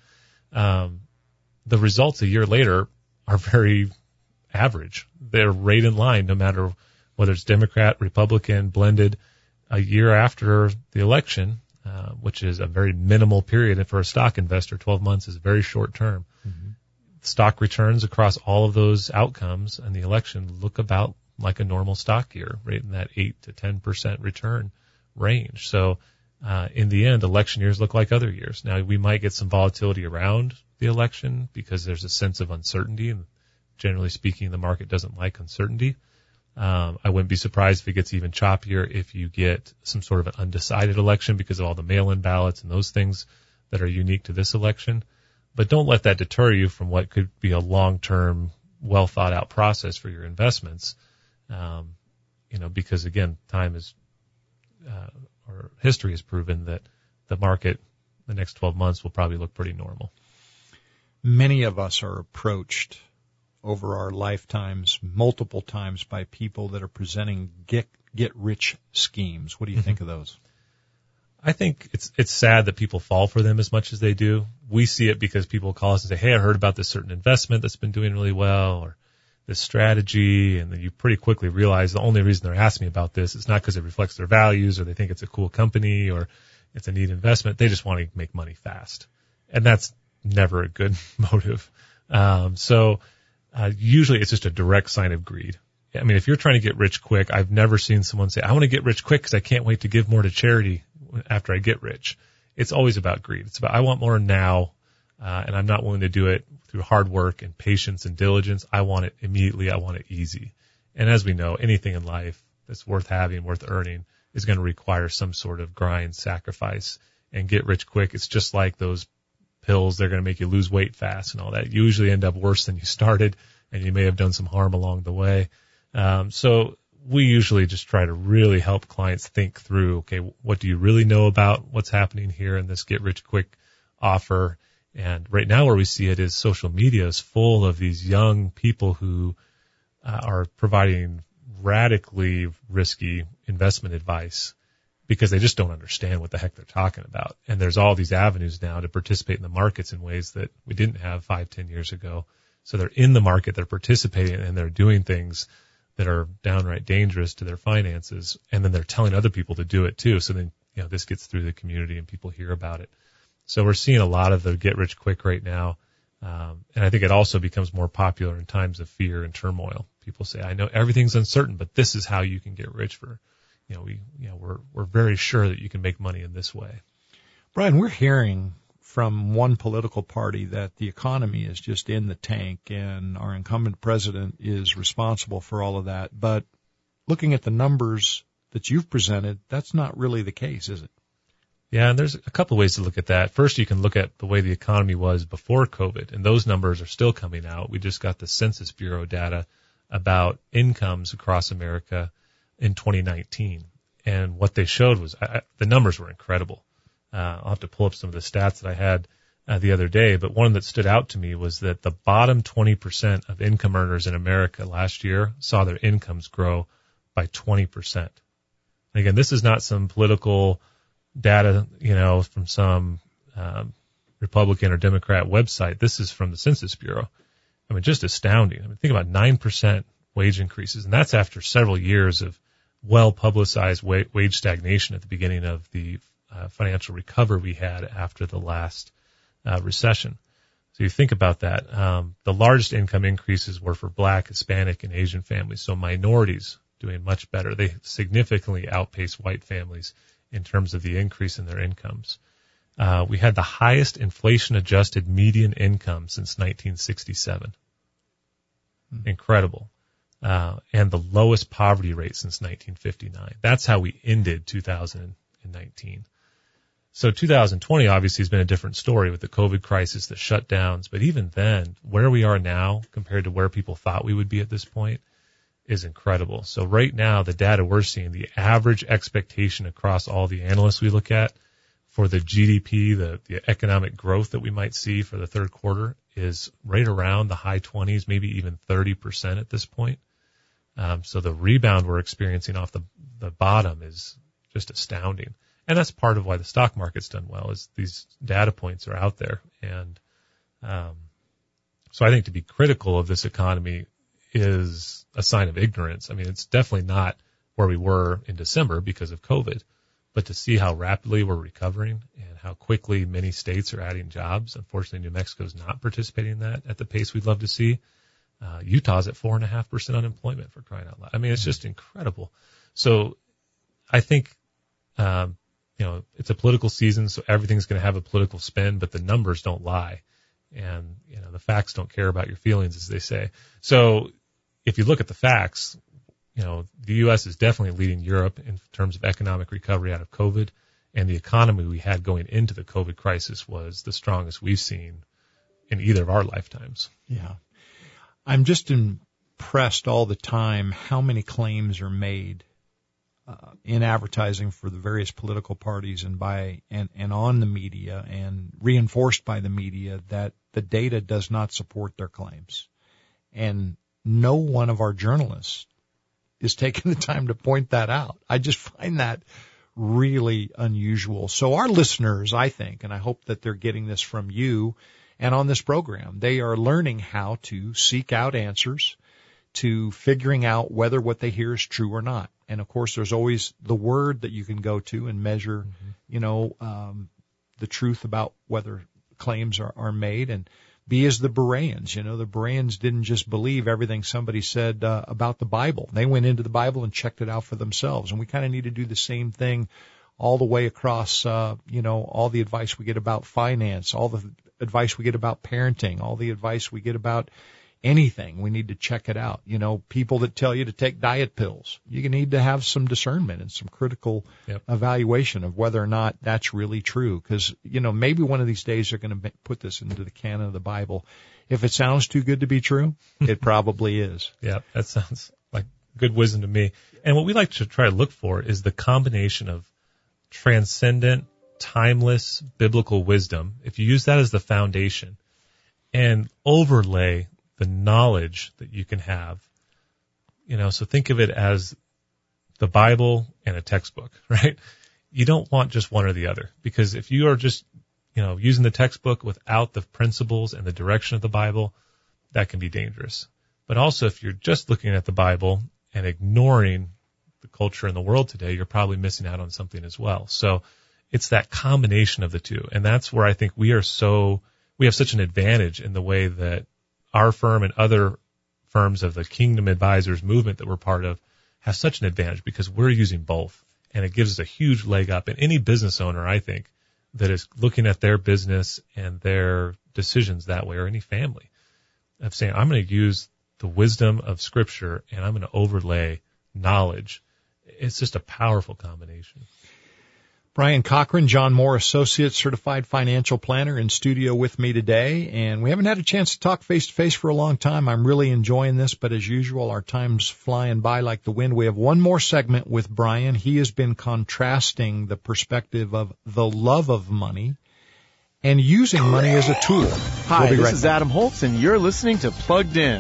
the results a year later are very average. They're right in line no matter whether it's Democrat, Republican, blended. A year after the election, which is a very minimal period for a stock investor, 12 months is very short term. Mm-hmm. Stock returns across all of those outcomes and the election look about like a normal stock year, right in that 8 to 10% return range. So in the end, election years look like other years. Now, we might get some volatility around the election because there's a sense of uncertainty, and generally speaking, the market doesn't like uncertainty. I wouldn't be surprised if it gets even choppier if you get some sort of an undecided election because of all the mail-in ballots and those things that are unique to this election. But don't let that deter you from what could be a long-term, well-thought-out process for your investments. Because again, time is, or history has proven that the market the next 12 months will probably look pretty normal. Many of us are approached over our lifetimes multiple times by people that are presenting get-rich schemes. What do you think of those? I think it's sad that people fall for them as much as they do. We see it because people call us and say, hey, I heard about this certain investment that's been doing really well, or this strategy, and then you pretty quickly realize the only reason they're asking me about this is not because it reflects their values or they think it's a cool company or it's a neat investment. They just want to make money fast. And that's never a good motive. Usually it's just a direct sign of greed. I mean, if you're trying to get rich quick, I've never seen someone say, I want to get rich quick because I can't wait to give more to charity after I get rich. It's always about greed. It's about, I want more now, and I'm not willing to do it through hard work and patience and diligence. I want it immediately. I want it easy. And as we know, anything in life that's worth having, worth earning, is going to require some sort of grind, sacrifice, and get rich quick. It's just like those pills. They're going to make you lose weight fast and all that. You usually end up worse than you started, and you may have done some harm along the way. So we usually just try to really help clients think through, okay, what do you really know about what's happening here in this get rich quick offer? And right now where we see it is social media is full of these young people who are providing radically risky investment advice because they just don't understand what the heck they're talking about. And there's all these avenues now to participate in the markets in ways that we didn't have 5-10 years ago. So they're in the market, they're participating, and they're doing things that are downright dangerous to their finances. And then they're telling other people to do it too. So then, this gets through the community and people hear about it. So we're seeing a lot of the get rich quick right now. And I think it also becomes more popular in times of fear and turmoil. People say, I know everything's uncertain, but this is how you can get rich we're very sure that you can make money in this way. Brian, we're hearing from one political party that the economy is just in the tank and our incumbent president is responsible for all of that. But looking at the numbers that you've presented, that's not really the case, is it? Yeah, and there's a couple of ways to look at that. First, you can look at the way the economy was before COVID, and those numbers are still coming out. We just got the Census Bureau data about incomes across America in 2019, and what they showed was the numbers were incredible. I'll have to pull up some of the stats that I had the other day, but one that stood out to me was that the bottom 20% of income earners in America last year saw their incomes grow by 20%. And again, this is not some political data, from some Republican or Democrat website. This is from the Census Bureau. I mean, just astounding. I mean, think about 9% wage increases, and that's after several years of well-publicized wage stagnation at the beginning of the financial recovery we had after the last recession. So you think about that. The largest income increases were for Black, Hispanic, and Asian families, so minorities doing much better. They significantly outpaced white families in terms of the increase in their incomes. We had the highest inflation-adjusted median income since 1967. Incredible. And the lowest poverty rate since 1959. That's how we ended 2019. So 2020 obviously has been a different story with the COVID crisis, the shutdowns, but even then, where we are now compared to where people thought we would be at this point is incredible. So right now, the data we're seeing, the average expectation across all the analysts we look at for the GDP, the economic growth that we might see for the third quarter is right around the high 20s, maybe even 30% at this point. So the rebound we're experiencing off the bottom is just astounding. And that's part of why the stock market's done well, is these data points are out there. And so I think to be critical of this economy is a sign of ignorance. I mean, it's definitely not where we were in December because of COVID, but to see how rapidly we're recovering and how quickly many states are adding jobs. Unfortunately, New Mexico's not participating in that at the pace we'd love to see. Utah's at 4.5% unemployment, for crying out loud. I mean, it's just incredible. So I think, it's a political season, so everything's going to have a political spin, but the numbers don't lie. And, the facts don't care about your feelings, as they say. So if you look at the facts, the U.S. is definitely leading Europe in terms of economic recovery out of COVID, and the economy we had going into the COVID crisis was the strongest we've seen in either of our lifetimes. Yeah. I'm just impressed all the time how many claims are made in advertising for the various political parties and on the media and reinforced by the media that the data does not support their claims. And no one of our journalists is taking the time to point that out. I just find that really unusual. So our listeners, I think, and I hope that they're getting this from you and on this program, they are learning how to seek out answers, to figuring out whether what they hear is true or not. And of course, there's always the word that you can go to and measure, the truth about whether claims are made. And B is the Bereans. The Bereans didn't just believe everything somebody said about the Bible. They went into the Bible and checked it out for themselves. And we kind of need to do the same thing all the way across, all the advice we get about finance, all the advice we get about parenting, all the advice we get about anything, we need to check it out. You know, people that tell you to take diet pills, you need to have some discernment and some critical evaluation of whether or not that's really true. Because, you know, maybe one of these days they're going to put this into the canon of the Bible. If it sounds too good to be true, it probably is. Yeah, that sounds like good wisdom to me. And what we like to try to look for is the combination of transcendent, timeless, biblical wisdom. If you use that as the foundation and overlay the knowledge that you can have, you know, so think of it as the Bible and a textbook, right? You don't want just one or the other, because if you are just, you know, using the textbook without the principles and the direction of the Bible, that can be dangerous. But also, if you're just looking at the Bible and ignoring the culture in the world today, you're probably missing out on something as well. So it's that combination of the two. And that's where I think we have such an advantage in the way that our firm and other firms of the Kingdom Advisors movement that we're part of have such an advantage, because we're using both. And it gives us a huge leg up. And any business owner, I think, that is looking at their business and their decisions that way, or any family, of saying, I'm going to use the wisdom of Scripture and I'm going to overlay knowledge. It's just a powerful combination. Brian Cochran, John Moore Associates, Certified Financial Planner, in studio with me today. And we haven't had a chance to talk face-to-face for a long time. I'm really enjoying this, but as usual, our time's flying by like the wind. We have one more segment with Brian. He has been contrasting the perspective of the love of money and using money as a tool. Hi, this is Adam Holtz, and you're listening to Plugged In.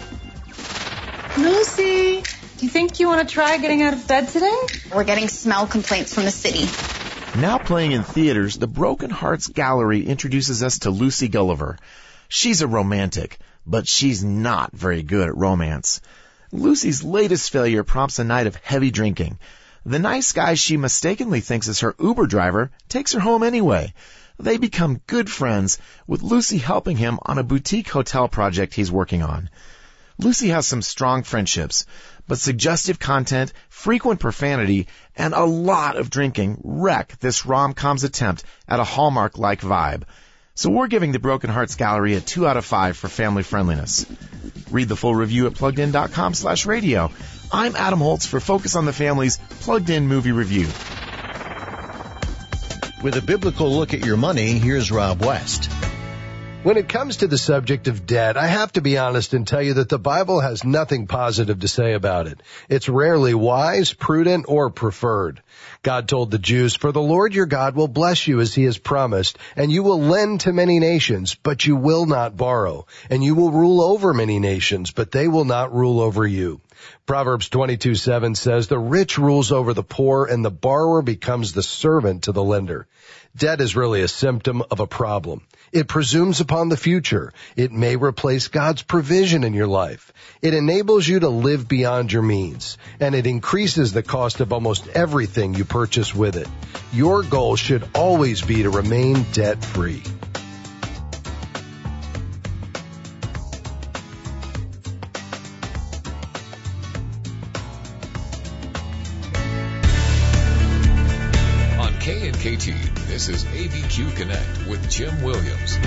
Lucy, do you think you want to try getting out of bed today? We're getting smell complaints from the city. Now playing in theaters, the Broken Hearts Gallery introduces us to Lucy Gulliver. She's a romantic, but she's not very good at romance. Lucy's latest failure prompts a night of heavy drinking. The nice guy she mistakenly thinks is her Uber driver takes her home anyway. They become good friends, with Lucy helping him on a boutique hotel project he's working on. Lucy has some strong friendships, but suggestive content, frequent profanity, and a lot of drinking wreck this rom-com's attempt at a Hallmark-like vibe. So we're giving the Broken Hearts Gallery a 2 out of 5 for family friendliness. Read the full review at PluggedIn.com/radio. I'm Adam Holtz for Focus on the Family's Plugged In Movie Review. With a biblical look at your money, here's Rob West. When it comes to the subject of debt, I have to be honest and tell you that the Bible has nothing positive to say about it. It's rarely wise, prudent, or preferred. God told the Jews, "For the Lord your God will bless you as he has promised, and you will lend to many nations, but you will not borrow. And you will rule over many nations, but they will not rule over you." Proverbs 22:7 says, "The rich rules over the poor, and the borrower becomes the servant to the lender." Debt is really a symptom of a problem. It presumes upon the future. It may replace God's provision in your life. It enables you to live beyond your means, and it increases the cost of almost everything you purchase with it. Your goal should always be to remain debt-free. KT, this is ABQ Connect with Jim Williams.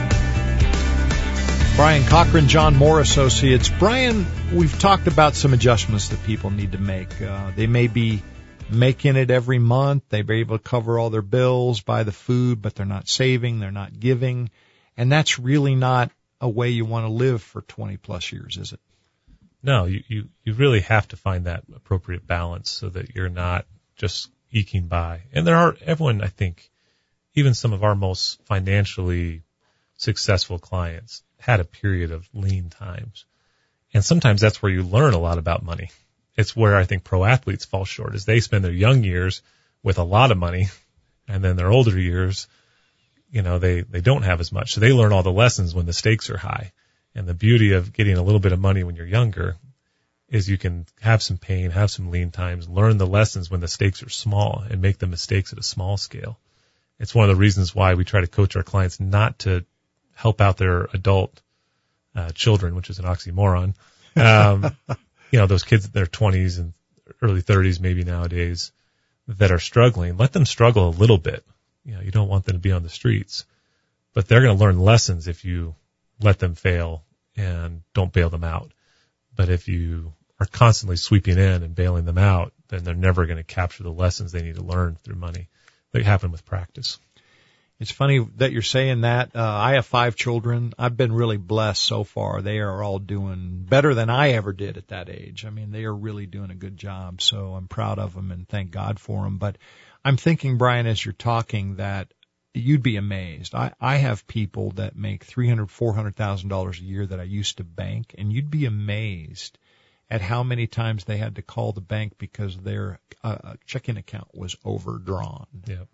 Brian Cochran, John Moore Associates. Brian, we've talked about some adjustments that people need to make. They may be making it every month. They may be able to cover all their bills, buy the food, but they're not saving, they're not giving. And that's really not a way you want to live for 20 plus years, is it? No, you really have to find that appropriate balance so that you're not just eking by. And everyone, I think, even some of our most financially successful clients had a period of lean times. And sometimes that's where you learn a lot about money. It's where I think pro athletes fall short, is they spend their young years with a lot of money, and then their older years, they don't have as much. So they learn all the lessons when the stakes are high. And the beauty of getting a little bit of money when you're younger is you can have some pain, have some lean times, learn the lessons when the stakes are small, and make the mistakes at a small scale. It's one of the reasons why we try to coach our clients not to help out their adult children, which is an oxymoron. Those kids in their 20s and early 30s maybe nowadays that are struggling. Let them struggle a little bit. You don't want them to be on the streets. But they're going to learn lessons if you let them fail and don't bail them out. But if you are constantly sweeping in and bailing them out, then they're never going to capture the lessons they need to learn through money that happen with practice. It's funny that you're saying that. I have 5 children. I've been really blessed so far. They are all doing better than I ever did at that age. I mean, they are really doing a good job, so I'm proud of them and thank God for them. But I'm thinking, Brian, as you're talking, that you'd be amazed. I have people that make $300,000, $400,000 a year that I used to bank, and you'd be amazed at how many times they had to call the bank because their checking account was overdrawn. Yeah.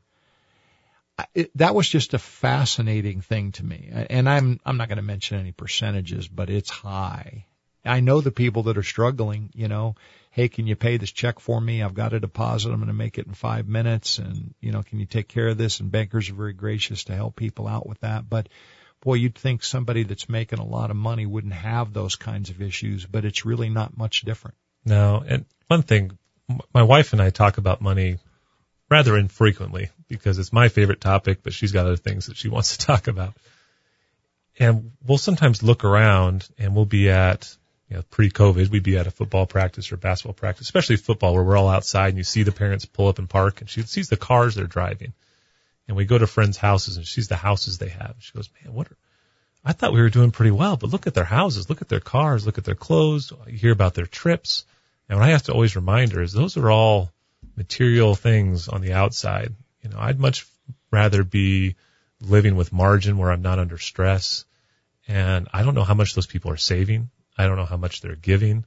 That was just a fascinating thing to me. And I'm not going to mention any percentages, but it's high. I know the people that are struggling, you know, hey, can you pay this check for me? I've got a deposit. I'm going to make it in 5 minutes. And, you know, can you take care of this? And bankers are very gracious to help people out with that. But boy, you'd think somebody that's making a lot of money wouldn't have those kinds of issues, but it's really not much different. No. And one thing, my wife and I talk about money rather infrequently because it's my favorite topic, but she's got other things that she wants to talk about. And we'll sometimes look around and we'll be at, you know, pre-COVID, we'd be at a football practice or basketball practice, especially football where we're all outside and you see the parents pull up and park and she sees the cars they're driving. And we go to friends' houses and she sees the houses they have. She goes, man, I thought we were doing pretty well, but look at their houses, look at their cars, look at their clothes, you hear about their trips. And what I have to always remind her is those are all material things on the outside. You know, I'd much rather be living with margin where I'm not under stress. And I don't know how much those people are saving. I don't know how much they're giving.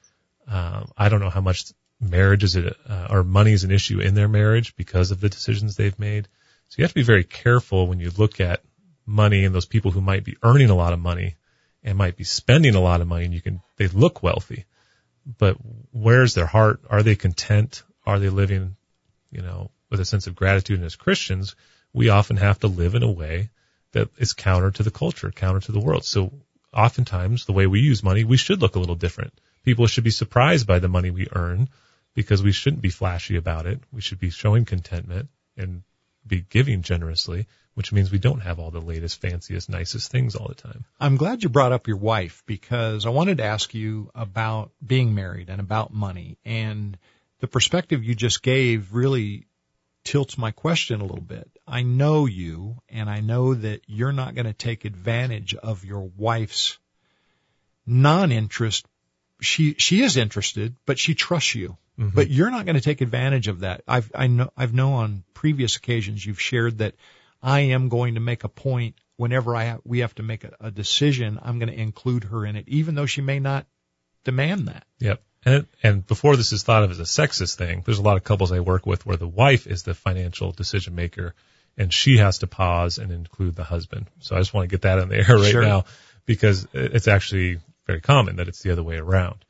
I don't know how much marriage is or money is an issue in their marriage because of the decisions they've made. So you have to be very careful when you look at money and those people who might be earning a lot of money and might be spending a lot of money and they look wealthy. But where's their heart? Are they content? Are they living, you know, with a sense of gratitude? And as Christians, we often have to live in a way that is counter to the culture, counter to the world. So oftentimes the way we use money, we should look a little different. People should be surprised by the money we earn because we shouldn't be flashy about it. We should be showing contentment and be giving generously, which means we don't have all the latest, fanciest, nicest things all the time. I'm glad you brought up your wife because I wanted to ask you about being married and about money. And the perspective you just gave really tilts my question a little bit. I know you, and I know that you're not going to take advantage of your wife's non-interest. She is interested, but she trusts you. Mm-hmm. But you're not going to take advantage of that. I've known on previous occasions you've shared that I am going to make a point whenever we have to make a decision. I'm going to include her in it, even though she may not demand that. Yep. And before this is thought of as a sexist thing, there's a lot of couples I work with where the wife is the financial decision maker and she has to pause and include the husband. So I just want to get that in the air right Sure. now because it's actually very common that it's the other way around.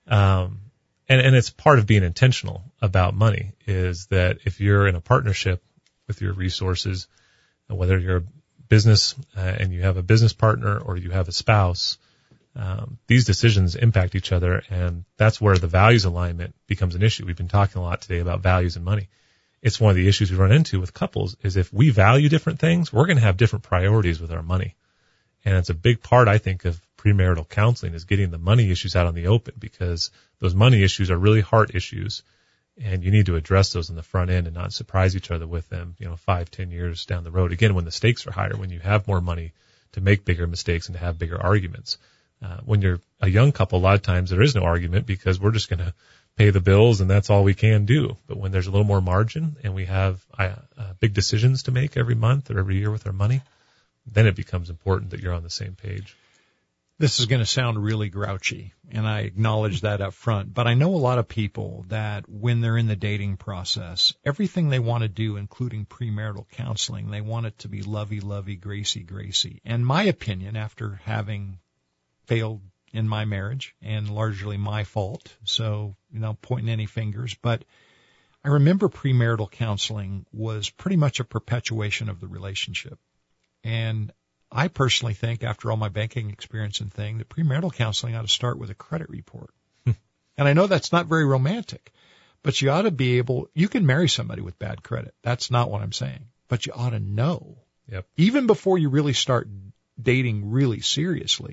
And it's part of being intentional about money is that if you're in a partnership with your resources, whether you're a business and you have a business partner or you have a spouse, these decisions impact each other, and that's where the values alignment becomes an issue. We've been talking a lot today about values and money. It's one of the issues we run into with couples is if we value different things, we're going to have different priorities with our money. And it's a big part, I think, of premarital counseling is getting the money issues out on the open because those money issues are really heart issues, and you need to address those in the front end and not surprise each other with them, 5-10 years down the road. Again, when the stakes are higher, when you have more money to make bigger mistakes and to have bigger arguments. When you're a young couple, a lot of times there is no argument because we're just going to pay the bills and that's all we can do. But when there's a little more margin and we have big decisions to make every month or every year with our money, then it becomes important that you're on the same page. This is going to sound really grouchy, and I acknowledge that up front, but I know a lot of people that when they're in the dating process, everything they want to do, including premarital counseling, they want it to be lovey-lovey, gracie-gracie. And my opinion, after having failed in my marriage and largely my fault, so, pointing any fingers, but I remember premarital counseling was pretty much a perpetuation of the relationship. And I personally think, after all my banking experience and thing, that premarital counseling ought to start with a credit report. And I know that's not very romantic, but you ought to be you can marry somebody with bad credit. That's not what I'm saying. But you ought to know. Yep. Even before you really start dating really seriously,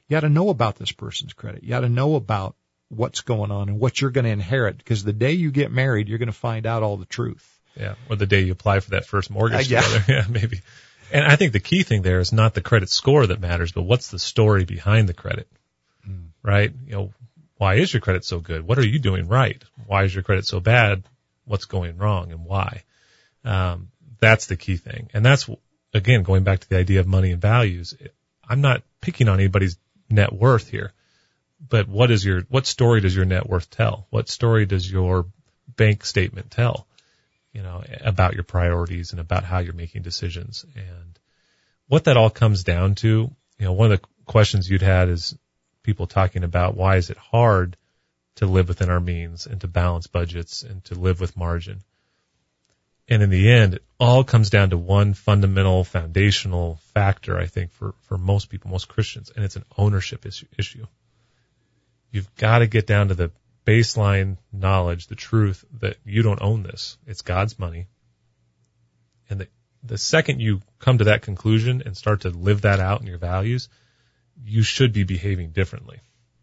you got to know about this person's credit. You got to know about what's going on and what you're going to inherit, because the day you get married, you're going to find out all the truth. Yeah, or the day you apply for that first mortgage together. Yeah, maybe. And I think the key thing there is not the credit score that matters, but what's the story behind the credit, right? You know, why is your credit so good? What are you doing right? Why is your credit so bad? What's going wrong and why? That's the key thing. And that's, again, going back to the idea of money and values. I'm not picking on anybody's net worth here, but what story does your net worth tell? What story does your bank statement tell, you know, about your priorities and about how you're making decisions? And what that all comes down to, you know, one of the questions you'd had is people talking about why is it hard to live within our means and to balance budgets and to live with margin. And in the end, it all comes down to one fundamental, foundational factor, I think, for most people, most Christians, and it's an ownership issue. You've got to get down to the baseline knowledge, the truth that you don't own this. It's God's money. And the second you come to that conclusion and start to live that out in your values, you should be behaving differently.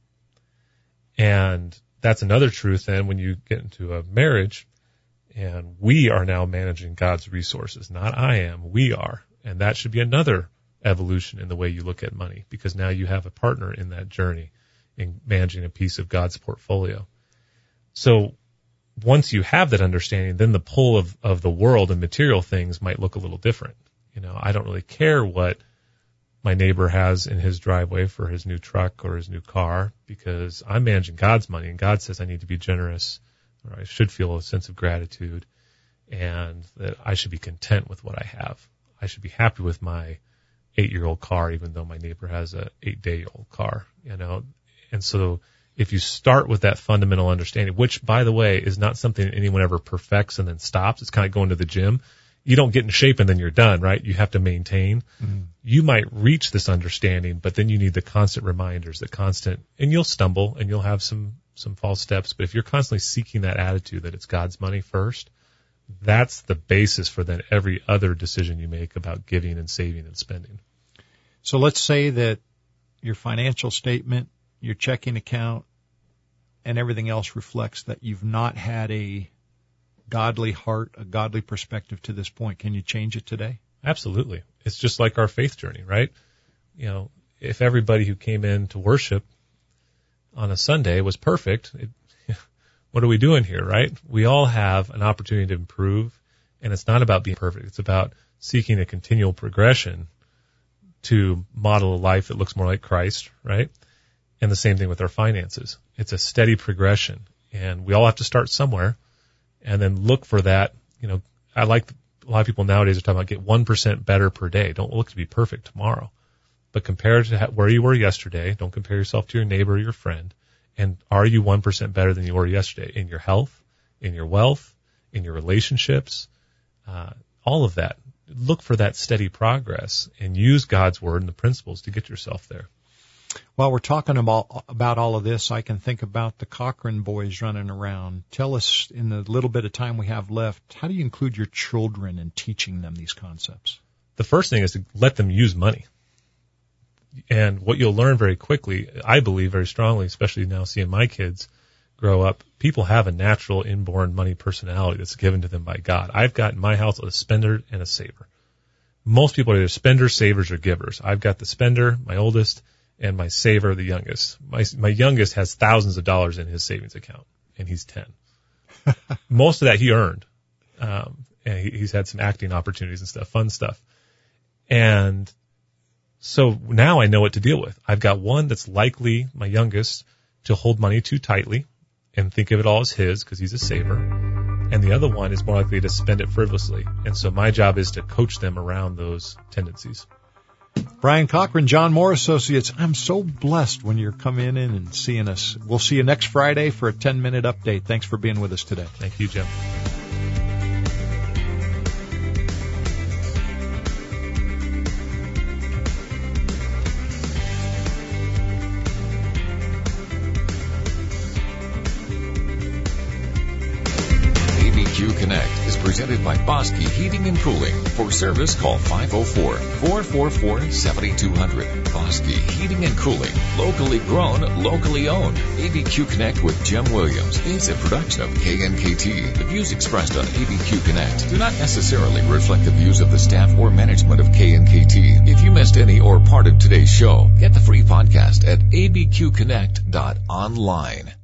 And that's another truth then when you get into a marriage and we are now managing God's resources, not I am, we are. And that should be another evolution in the way you look at money, because now you have a partner in that journey in managing a piece of God's portfolio. So once you have that understanding, then the pull of the world and material things might look a little different. You know, I don't really care what my neighbor has in his driveway for his new truck or his new car, because I'm managing God's money, and God says I need to be generous, or I should feel a sense of gratitude, and that I should be content with what I have. I should be happy with my 8-year-old car, even though my neighbor has a 8-day-old car, you know. And so if you start with that fundamental understanding, which, by the way, is not something anyone ever perfects and then stops. It's kind of going to the gym. You don't get in shape and then you're done, right? You have to maintain. Mm-hmm. You might reach this understanding, but then you need the constant reminders, and you'll stumble and you'll have some false steps. But if you're constantly seeking that attitude that it's God's money first, that's the basis for then every other decision you make about giving and saving and spending. So let's say that your financial statement, your checking account, and everything else reflects that you've not had a godly heart, a godly perspective to this point. Can you change it today? Absolutely. It's just like our faith journey, right? You know, if everybody who came in to worship on a Sunday was perfect, what are we doing here, right? We all have an opportunity to improve, and it's not about being perfect. It's about seeking a continual progression to model a life that looks more like Christ, right? And the same thing with our finances. It's a steady progression, and we all have to start somewhere and then look for that. You know, I like a lot of people nowadays are talking about get 1% better per day. Don't look to be perfect tomorrow, but compare to where you were yesterday. Don't compare yourself to your neighbor or your friend. And are you 1% better than you were yesterday in your health, in your wealth, in your relationships, all of that? Look for that steady progress and use God's word and the principles to get yourself there. While we're talking about all of this, I can think about the Cochran boys running around. Tell us, in the little bit of time we have left, how do you include your children in teaching them these concepts? The first thing is to let them use money. And what you'll learn very quickly, I believe very strongly, especially now seeing my kids grow up, people have a natural inborn money personality that's given to them by God. I've got in my house a spender and a saver. Most people are either spenders, savers, or givers. I've got the spender, my oldest, and my saver, the youngest. My youngest has thousands of dollars in his savings account, and he's 10. Most of that he earned. And he's had some acting opportunities and stuff, fun stuff. And so now I know what to deal with. I've got one that's likely, my youngest, to hold money too tightly and think of it all as his because he's a saver. And the other one is more likely to spend it frivolously. And so my job is to coach them around those tendencies. Brian Cochran, John Moore Associates, I'm so blessed when you're coming in and seeing us. We'll see you next Friday for a 10-minute update. Thanks for being with us today. Thank you, Jim. Connect is presented by Bosque Heating and Cooling. For service, call 504-444-7200. Bosque Heating and Cooling. Locally grown, locally owned. ABQ Connect with Jim Williams is a production of KNKT. The views expressed on ABQ Connect do not necessarily reflect the views of the staff or management of KNKT. If you missed any or part of today's show, get the free podcast at abqconnect.online.